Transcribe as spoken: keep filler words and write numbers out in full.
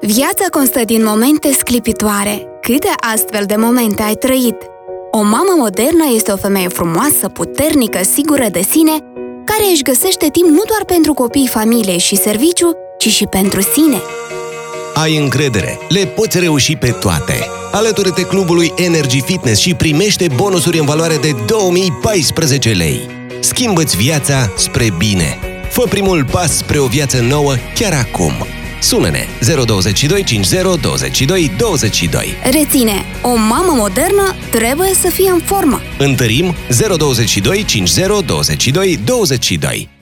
Viața constă din momente sclipitoare. Câte astfel de momente ai trăit? O mamă modernă este o femeie frumoasă, puternică, sigură de sine, care își găsește timp nu doar pentru copii, familie și serviciu, ci și pentru sine. Ai încredere, le poți reuși pe toate. Alătură-te clubului Energy Fitness și primește bonusuri în valoare de două mii paisprezece lei. Schimbă-ți viața spre bine. Fă primul pas spre o viață nouă chiar acum. Sună-ne zero douăzeci și doi cincizeci douăzeci și doi douăzeci și doi. Reține, o mamă modernă trebuie să fie în formă. Întărim zero douăzeci și doi cincizeci douăzeci și doi douăzeci și doi.